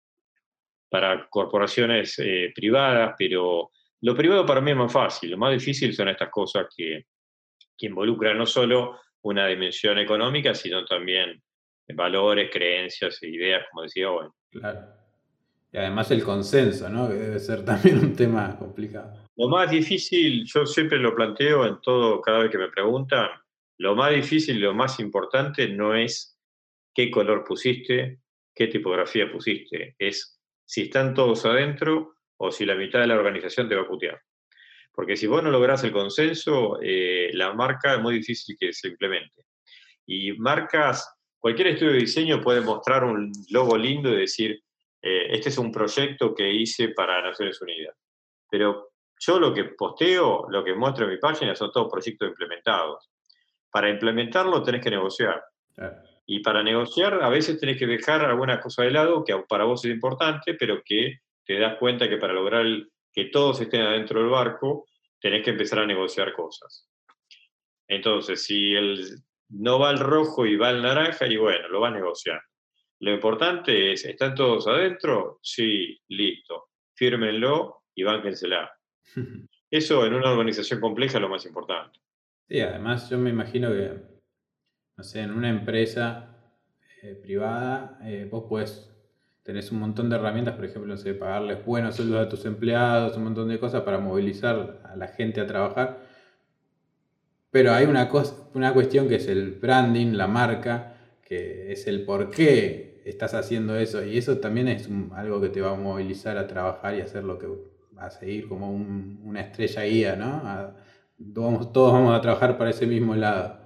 para corporaciones eh, privadas, pero lo privado para mí es más fácil. Lo más difícil son estas cosas que, que involucran no solo una dimensión económica, sino también valores, creencias e ideas, como decía hoy. Claro. Y además el consenso, ¿no? Que debe ser también un tema complicado. Lo más difícil, yo siempre lo planteo en todo, cada vez que me preguntan, lo más difícil y lo más importante no es qué color pusiste, qué tipografía pusiste, es si están todos adentro o si la mitad de la organización te va a putear. Porque si vos no lográs el consenso, eh, la marca es muy difícil que se implemente. Y marcas, cualquier estudio de diseño puede mostrar un logo lindo y decir, eh, este es un proyecto que hice para Naciones Unidas. Pero yo lo que posteo, lo que muestro en mi página son todos proyectos implementados. Para implementarlo tenés que negociar. Claro. Y para negociar a veces tenés que dejar alguna cosa de lado que para vos es importante, pero que te das cuenta que para lograr el, que todos estén adentro del barco, tenés que empezar a negociar cosas. Entonces, si el, no va el rojo y va el naranja, y bueno, lo vas negociando. Lo importante es, ¿están todos adentro? Sí, listo. Fírmenlo y bánquensela. Eso en una organización compleja es lo más importante. Sí, además yo me imagino que, no sé, en una empresa eh, privada, eh, vos podés, tenés un montón de herramientas, por ejemplo, no sé, pagarles buenos sueldos a tus empleados, un montón de cosas para movilizar a la gente a trabajar. Pero hay una, cosa, una cuestión que es el branding, la marca, que es el por qué estás haciendo eso. Y eso también es un, algo que te va a movilizar a trabajar y hacer lo que va a seguir como un, una estrella guía, ¿no? A, todos, todos vamos a trabajar para ese mismo lado.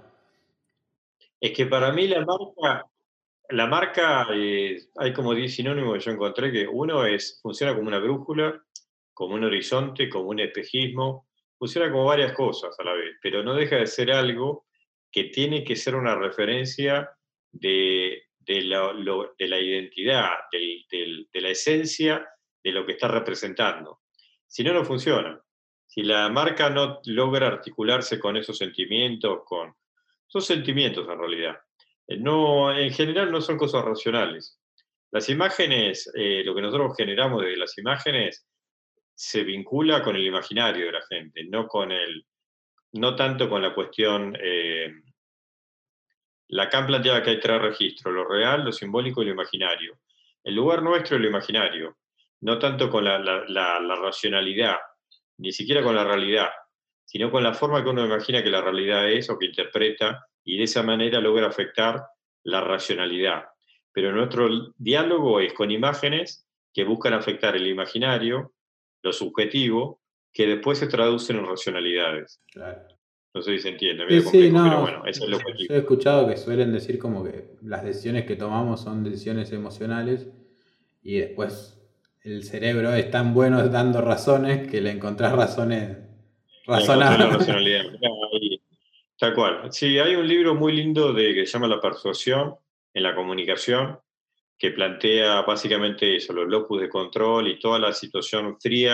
Es que para mí la marca, la marca eh, hay como diez sinónimos que yo encontré, que uno es, funciona como una brújula, como un horizonte, como un espejismo, funciona como varias cosas a la vez, pero no deja de ser algo que tiene que ser una referencia de, de, la, lo, de la, identidad, del, del, de la esencia de lo que está representando. Si no, no funciona. Si la marca no logra articularse con esos sentimientos, con, son sentimientos en realidad. No, en general no son cosas racionales. Las imágenes, eh, lo que nosotros generamos de las imágenes, se vincula con el imaginario de la gente, no con el, no tanto con la cuestión. Eh, Lacan planteaba que hay tres registros: lo real, lo simbólico y lo imaginario. El lugar nuestro es lo imaginario, no tanto con la, la, la, la racionalidad, ni siquiera con la realidad, sino con la forma que uno imagina que la realidad es o que interpreta, y de esa manera logra afectar la racionalidad. Pero nuestro diálogo es con imágenes que buscan afectar el imaginario, lo subjetivo, que después se traducen en racionalidades. Claro. No sé si se entiende, Sí, medio sí, complejo, pero no. bueno, ese es el Yo objetivo. he escuchado que suelen decir como que las decisiones que tomamos son decisiones emocionales y después el cerebro es tan bueno dando razones que le encontrás razones Le encontré la razonables. racionalidad. Ahí, tal cual. Sí, hay un libro muy lindo de, que se llama La persuasión en la comunicación, que plantea básicamente eso, los locus de control y toda la situación fría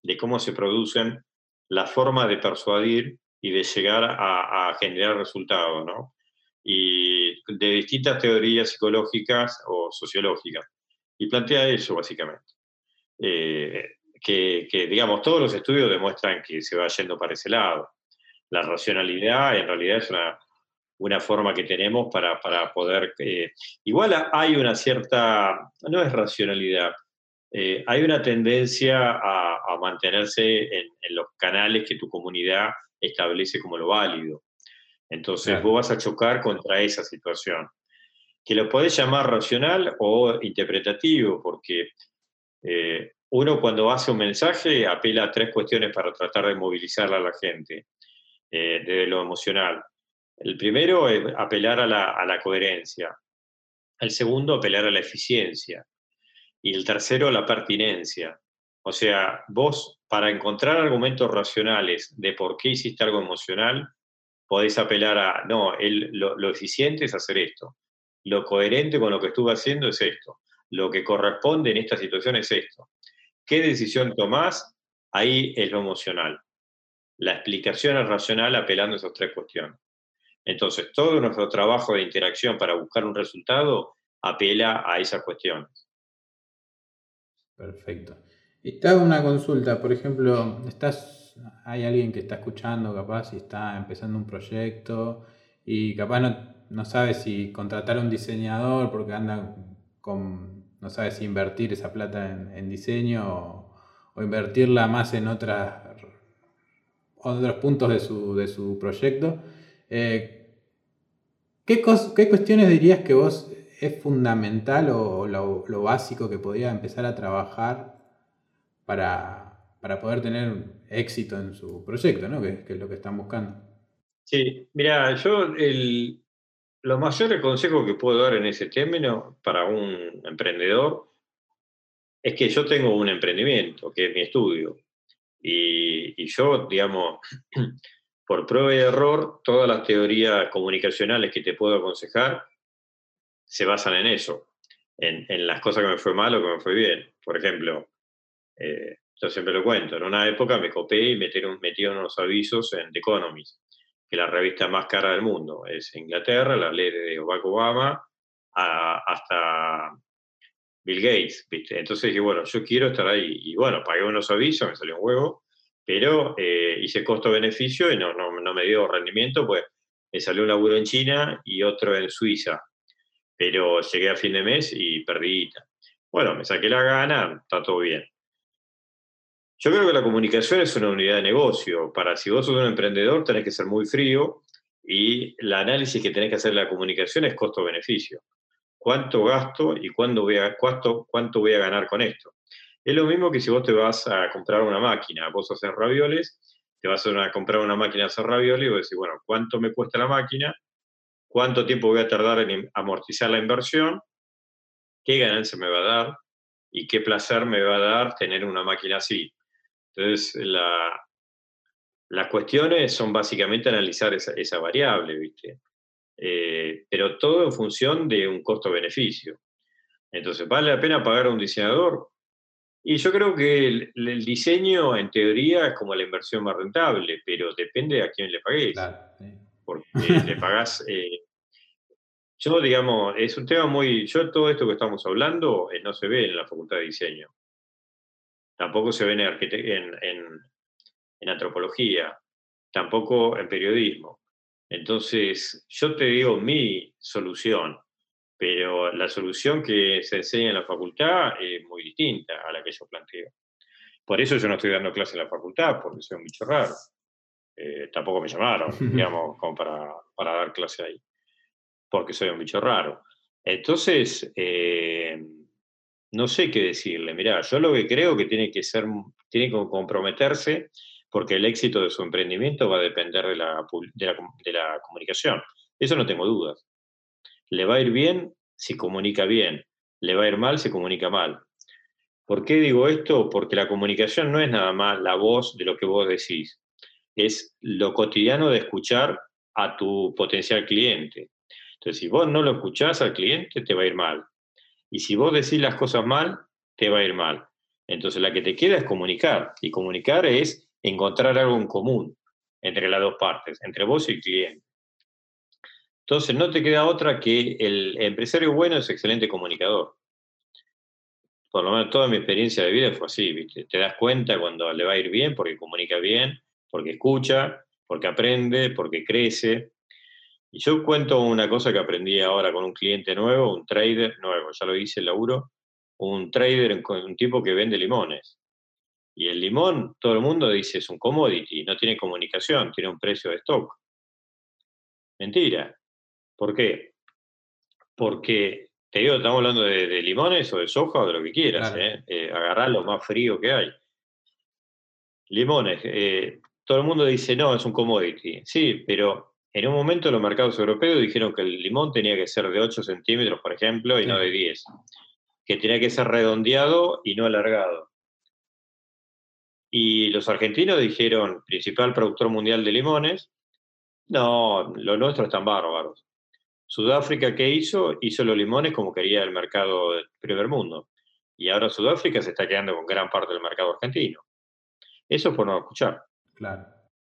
de cómo se producen, la forma de persuadir y de llegar a, a generar resultados, ¿no? Y de distintas teorías psicológicas o sociológicas. Y plantea eso, básicamente. Eh, que, que, digamos, todos los estudios demuestran que se va yendo para ese lado. La racionalidad en realidad es una, una forma que tenemos para, para poder... Eh, igual hay una cierta... No es racionalidad. Eh, hay una tendencia a, a mantenerse en, en los canales que tu comunidad establece como lo válido. Entonces Claro. vos vas a chocar contra esa situación, que lo podés llamar racional o interpretativo, porque eh, uno cuando hace un mensaje apela a tres cuestiones para tratar de movilizar a la gente, eh, desde lo emocional. El primero es apelar a la, a la coherencia. El segundo, apelar a la eficiencia. Y el tercero, la pertinencia. O sea, vos, para encontrar argumentos racionales de por qué hiciste algo emocional, podés apelar a, no, el, lo, lo eficiente es hacer esto. Lo coherente con lo que estuve haciendo es esto. Lo que corresponde en esta situación es esto. ¿Qué decisión tomás? Ahí es lo emocional. La explicación es racional apelando a esas tres cuestiones. Entonces, todo nuestro trabajo de interacción para buscar un resultado apela a esas cuestiones. Perfecto. Y te hago una consulta, por ejemplo, estás, hay alguien que está escuchando capaz y está empezando un proyecto y capaz no, no sabe si contratar a un diseñador porque anda con, no sabe si invertir esa plata en, en diseño o, o invertirla más en otras, otros puntos de su, de su proyecto. Eh, ¿Qué, cos- qué cuestiones dirías que vos es fundamental o lo, lo básico que podría empezar a trabajar para, para poder tener éxito en su proyecto, ¿no? Que, que es lo que están buscando? Sí, mira, yo el, los mayores consejos que puedo dar en ese término para un emprendedor es que yo tengo un emprendimiento, que es mi estudio. Y, y yo, digamos, por prueba y error, todas las teorías comunicacionales que te puedo aconsejar se basan en eso, en, en las cosas que me fue mal o que me fue bien. Por ejemplo, eh, yo siempre lo cuento, en una época me copé y metieron, metieron unos avisos en The Economist, que es la revista más cara del mundo. Es Inglaterra, la ley de Barack Obama, a, hasta Bill Gates, ¿viste? Entonces dije, bueno, yo quiero estar ahí. Y bueno, pagué unos avisos, me salió un huevo, pero eh, hice costo-beneficio y no, no, no me dio rendimiento, pues me salió un laburo en China y otro en Suiza. Pero llegué a fin de mes y perdí. Bueno, me saqué la gana, está todo bien. Yo creo que la comunicación es una unidad de negocio. Para si vos sos un emprendedor, tenés que ser muy frío y el análisis que tenés que hacer de la comunicación es costo-beneficio. ¿Cuánto gasto y cuándo voy a, cuánto, cuánto voy a ganar con esto? Es lo mismo que si vos te vas a comprar una máquina, vos haces ravioles, te vas a, una, a comprar una máquina a hacer ravioles y vos decís, bueno, ¿cuánto me cuesta la máquina? ¿Cuánto tiempo voy a tardar en amortizar la inversión? ¿Qué ganancia me va a dar? ¿Y qué placer me va a dar tener una máquina así? Entonces, la, las cuestiones son básicamente analizar esa, esa variable, ¿viste? Eh, pero todo en función de un costo-beneficio. Entonces, ¿vale la pena pagar a un diseñador? Y yo creo que el, el diseño, en teoría, es como la inversión más rentable, pero depende a quién le pagues. Claro, sí. Porque le pagás. Eh, yo, digamos, es un tema muy. Yo, todo esto que estamos hablando eh, no se ve en la facultad de diseño. Tampoco se ve en, arquite- en, en, en antropología. Tampoco en periodismo. Entonces, yo te digo mi solución, pero la solución que se enseña en la facultad es muy distinta a la que yo planteo. Por eso yo no estoy dando clase en la facultad, porque soy un bicho raro. Eh, tampoco me llamaron, digamos, como para, para dar clase ahí, porque soy un bicho raro. Entonces, eh, no sé qué decirle. Mirá, yo lo que creo que tiene que ser, tiene que comprometerse, porque el éxito de su emprendimiento va a depender de la, de la, de la comunicación. Eso no tengo dudas. Le va a ir bien si comunica bien, le va a ir mal si comunica mal. ¿Por qué digo esto? Porque la comunicación no es nada más la voz de lo que vos decís, es lo cotidiano de escuchar a tu potencial cliente. Entonces, si vos no lo escuchás al cliente, te va a ir mal. Y si vos decís las cosas mal, te va a ir mal. Entonces la que te queda es comunicar, y comunicar es encontrar algo en común entre las dos partes, entre vos y el cliente. Entonces no te queda otra que el empresario bueno es excelente comunicador. Por lo menos toda mi experiencia de vida fue así, ¿viste? Te das cuenta cuando le va a ir bien porque comunica bien, porque escucha, porque aprende, porque crece. Y yo cuento una cosa que aprendí ahora con un cliente nuevo, un trader nuevo, ya lo hice el laburo, un trader, un tipo que vende limones. Y el limón, todo el mundo dice es un commodity, no tiene comunicación, tiene un precio de stock. Mentira. ¿Por qué? Porque, te digo, estamos hablando de, de limones o de soja o de lo que quieras, Claro. ¿eh? Eh, agarrá lo más frío que hay. Limones, eh, todo el mundo dice, no, es un commodity. Sí, pero en un momento los mercados europeos dijeron que el limón tenía que ser de ocho centímetros, por ejemplo, y Sí. no de diez. Que tenía que ser redondeado y no alargado. Y los argentinos dijeron, principal productor mundial de limones, no, los nuestros están bárbaros. Sudáfrica, ¿qué hizo? Hizo los limones como quería el mercado del primer mundo. Y ahora Sudáfrica se está quedando con gran parte del mercado argentino. Eso es por no escuchar. Claro.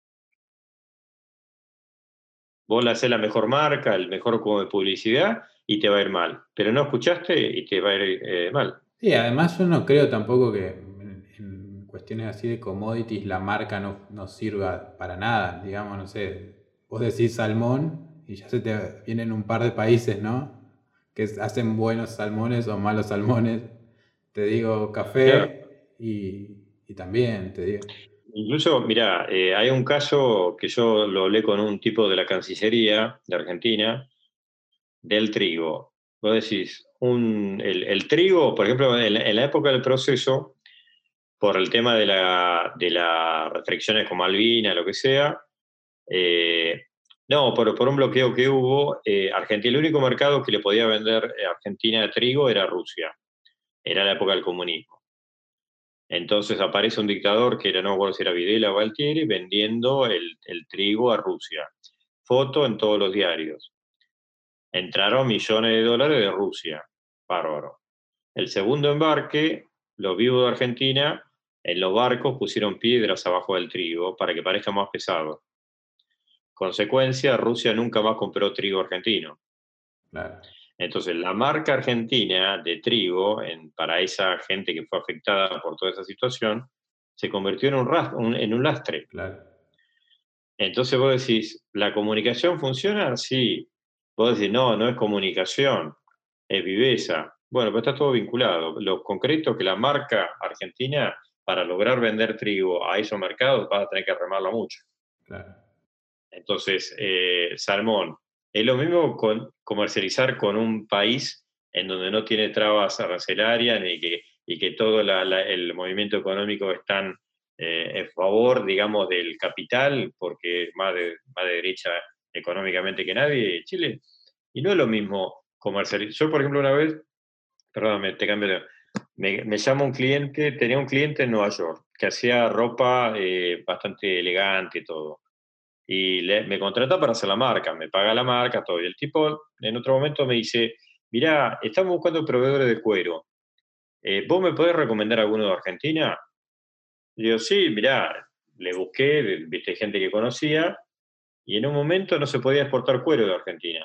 Vos le hacés la mejor marca, el mejor como de publicidad y te va a ir mal. Pero no escuchaste y te va a ir eh, mal. Sí, además yo no creo tampoco que en, en cuestiones así de commodities la marca no, no sirva para nada. Digamos, no sé, vos decís salmón y ya se te vienen un par de países, ¿no? Que hacen buenos salmones o malos salmones. Te digo Claro. café y, y también te digo. Incluso, mira, eh, hay un caso que yo lo hablé con un tipo de la Cancillería de Argentina, del trigo. Vos decís, un, el, el trigo, por ejemplo, en, en la época del proceso, por el tema de, la, de las restricciones con Malvinas, lo que sea, eh, no, por, por un bloqueo que hubo, eh, Argentina, el único mercado que le podía vender a Argentina de trigo era Rusia. Era la época del comunismo. Entonces aparece un dictador que era, no me acuerdo si era Videla o Galtieri, vendiendo el, el trigo a Rusia. Foto en todos los diarios. Entraron millones de dólares de Rusia. Bárbaro. El segundo embarque, los vivos de Argentina, en los barcos pusieron piedras abajo del trigo para que parezca más pesado. Consecuencia, Rusia nunca más compró trigo argentino. Claro. Entonces, la marca argentina de trigo, en, para esa gente que fue afectada por toda esa situación, se convirtió en un, ras- un- en un lastre. Claro. Entonces vos decís, ¿la comunicación funciona? Sí. Vos decís, no, no es comunicación, es viveza. Bueno, pero está todo vinculado. Lo concreto es que la marca argentina, para lograr vender trigo a esos mercados, vas a tener que remarla mucho. Claro. Entonces, eh, salmón, es lo mismo con comercializar con un país en donde no tiene trabas arancelarias ni que, y que todo la, la, el movimiento económico está eh, en favor, digamos, del capital, porque es más de, más de derecha económicamente que nadie, Chile. Y no es lo mismo comercializar. Yo, por ejemplo, una vez, perdóname, te cambio de... Me, me llama un cliente, tenía un cliente en Nueva York que hacía ropa eh, bastante elegante y todo y le, me contrata para hacer la marca, me paga la marca, todo. Y el tipo en otro momento me dice, mirá, estamos buscando proveedores de cuero. Eh, ¿Vos me podés recomendar alguno de Argentina? Y digo, sí, mirá, le busqué, viste gente que conocía, y en un momento no se podía exportar cuero de Argentina.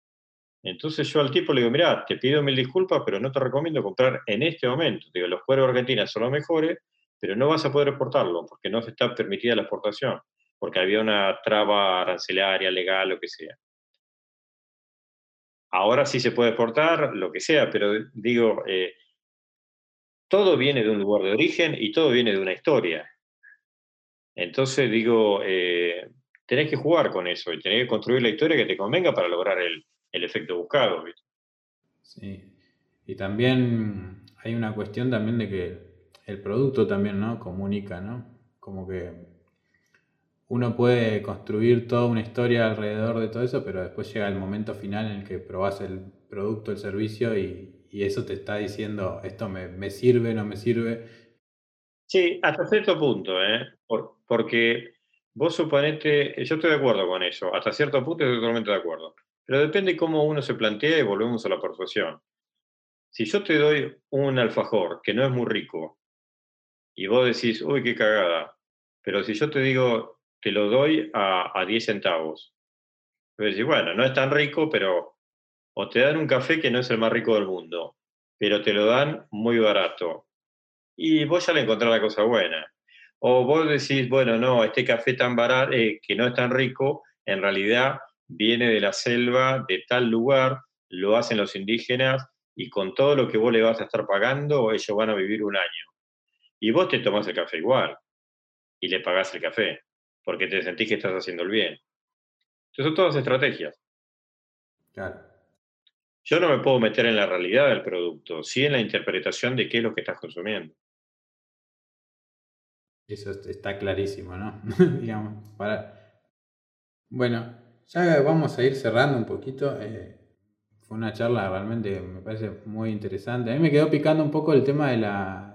Entonces yo al tipo le digo, mirá, te pido mil disculpas, pero no te recomiendo comprar en este momento. Digo, los cueros de Argentina son los mejores, pero no vas a poder exportarlo porque no se está permitida la exportación, porque había una traba arancelaria, legal, lo que sea. Ahora sí se puede exportar, lo que sea, pero digo, eh, todo viene de un lugar de origen y todo viene de una historia. Entonces digo, eh, tenés que jugar con eso y tenés que construir la historia que te convenga para lograr el, el efecto buscado, ¿viste? Sí. Y también hay una cuestión también de que el producto también, ¿no? Comunica, ¿no? Como que uno puede construir toda una historia alrededor de todo eso, pero después llega el momento final en el que probás el producto, el servicio y, y eso te está diciendo, esto me, me sirve, no me sirve. Sí, hasta cierto punto, ¿eh? Por- porque vos suponete, yo estoy de acuerdo con eso, hasta cierto punto estoy totalmente de acuerdo, pero depende cómo uno se plantea y volvemos a la persuasión. Si yo te doy un alfajor que no es muy rico, Y vos decís, uy, qué cagada. Pero si yo te digo, te lo doy a, a diez centavos. Vos decís, bueno, no es tan rico, pero o te dan un café que no es el más rico del mundo, pero te lo dan muy barato. Y vos ya le encontrás la cosa buena. O vos decís, bueno, no, este café tan barato, eh, que no es tan rico, en realidad viene de la selva de tal lugar, lo hacen los indígenas, y con todo lo que vos le vas a estar pagando, ellos van a vivir un año. Y vos te tomás el café igual, y le pagás el café, porque te sentís que estás haciendo el bien. Entonces son todas estrategias. Claro. Yo no me puedo meter en la realidad del producto, sí en la interpretación de qué es lo que estás consumiendo. Eso está clarísimo, ¿no? Digamos, para... Bueno, ya vamos a ir cerrando un poquito. Eh, fue una charla realmente, me parece muy interesante. A mí me quedó picando un poco el tema de la...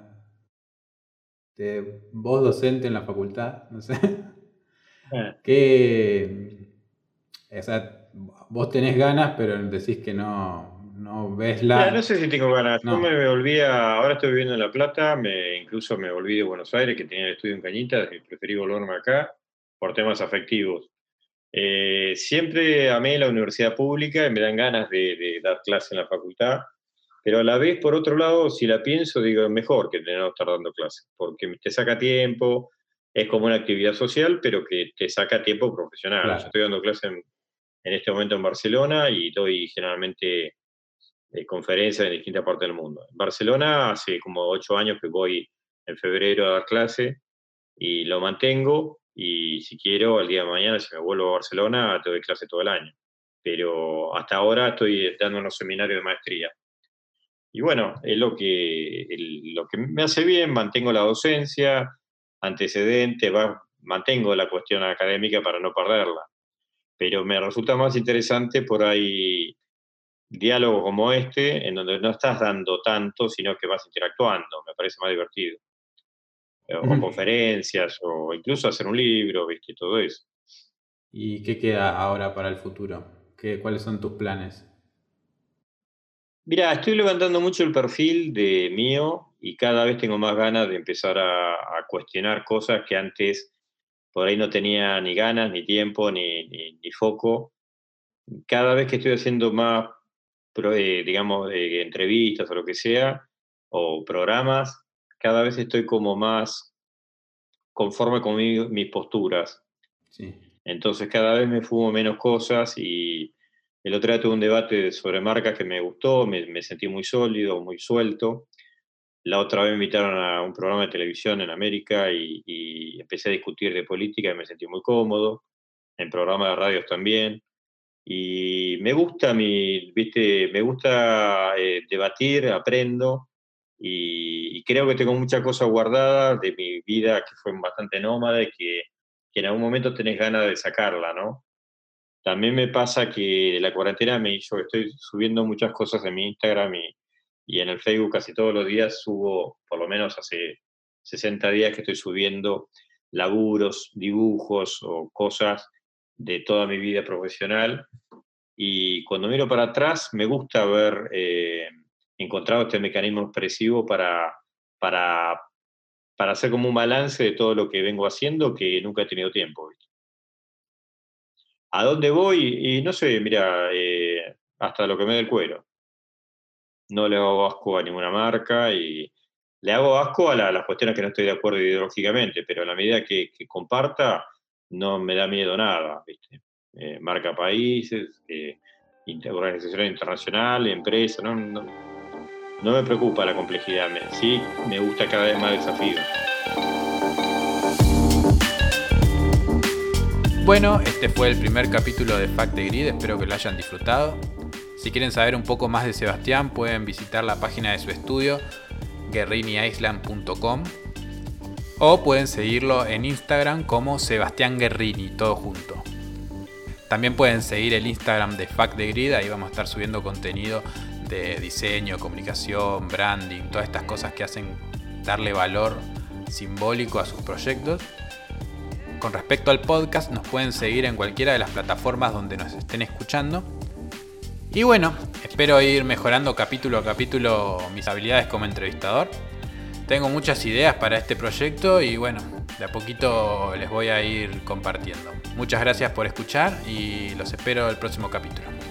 de vos docente en la facultad, no sé. Eh. Que... O sea, vos tenés ganas, pero decís que no, no ves la... Mira, no sé si tengo ganas. No. Yo me volví a... Ahora estoy viviendo en La Plata, me, incluso me volví de Buenos Aires, que tenía el estudio en Cañitas, y preferí volverme acá por temas afectivos. Eh, siempre amé la universidad pública y me dan ganas de, de dar clase en la facultad, pero a la vez, por otro lado, si la pienso, digo, es mejor que no estar dando clases, porque te saca tiempo, es como una actividad social, pero que te saca tiempo profesional. Claro. Yo estoy dando clases en, en este momento en Barcelona y doy generalmente eh, conferencias en distintas partes del mundo. En Barcelona hace como ocho años que voy en febrero a dar clase y lo mantengo, y si quiero, al día de mañana, si me vuelvo a Barcelona, te doy clase todo el año. Pero hasta ahora estoy dando unos seminarios de maestría. Y bueno, es lo que, el, lo que me hace bien, mantengo la docencia, antecedente, va, mantengo la cuestión académica para no perderla. Pero me resulta más interesante por ahí diálogos como este, en donde no estás dando tanto, sino que vas interactuando. Me parece más divertido. O conferencias, o incluso hacer un libro, ¿viste? Todo eso. ¿Y qué queda ahora para el futuro? ¿Qué, ¿Cuáles son tus planes? Mira, estoy levantando mucho el perfil de mío y cada vez tengo más ganas de empezar a, a cuestionar cosas que antes por ahí no tenía ni ganas, ni tiempo, ni, ni, ni foco. Cada vez que estoy haciendo más, pro- eh, digamos, eh, entrevistas o lo que sea, o programas, cada vez estoy como más conforme con mi- mis posturas. Sí. Entonces cada vez me fumo menos cosas, y el otro día tuve un debate sobre marcas que me gustó, me, me sentí muy sólido, muy suelto. La otra vez me invitaron a un programa de televisión en América y, y empecé a discutir de política y me sentí muy cómodo, en programas de radios también. Y me gusta mi, viste, me gusta eh, debatir, aprendo, y, y creo que tengo muchas cosas guardadas de mi vida que fue bastante nómada y que, que en algún momento tenés ganas de sacarla, ¿no? También me pasa que la cuarentena me hizo, estoy subiendo muchas cosas en mi Instagram y, y en el Facebook casi todos los días subo, por lo menos hace sesenta días que estoy subiendo laburos, dibujos o cosas de toda mi vida profesional. Y cuando miro para atrás, me gusta haber eh, encontrado este mecanismo expresivo para, para, para hacer como un balance de todo lo que vengo haciendo, que nunca he tenido tiempo, ¿viste? ¿A dónde voy? Y no sé, mira, eh, hasta lo que me dé el cuero. No le hago asco a ninguna marca, y le hago asco a, la- a las cuestiones que no estoy de acuerdo ideológicamente, pero en la medida que, que comparta, no me da miedo nada, ¿viste? Eh, marca países, eh, inter- organizaciones internacionales, empresas, no, no, no me preocupa la complejidad, me- sí me gusta cada vez más desafíos. Bueno, este fue el primer capítulo de Fact de Grid, espero que lo hayan disfrutado. Si quieren saber un poco más de Sebastián, pueden visitar la página de su estudio, guerrini island punto com, o pueden seguirlo en Instagram como Sebastián Guerrini, todo junto. También pueden seguir el Instagram de Fact de Grid, ahí vamos a estar subiendo contenido de diseño, comunicación, branding, todas estas cosas que hacen darle valor simbólico a sus proyectos. Con respecto al podcast, nos pueden seguir en cualquiera de las plataformas donde nos estén escuchando. Y bueno, espero ir mejorando capítulo a capítulo mis habilidades como entrevistador. tengo muchas ideas para este proyecto y bueno, de a poquito les voy a ir compartiendo. Muchas gracias por escuchar y los espero el próximo capítulo.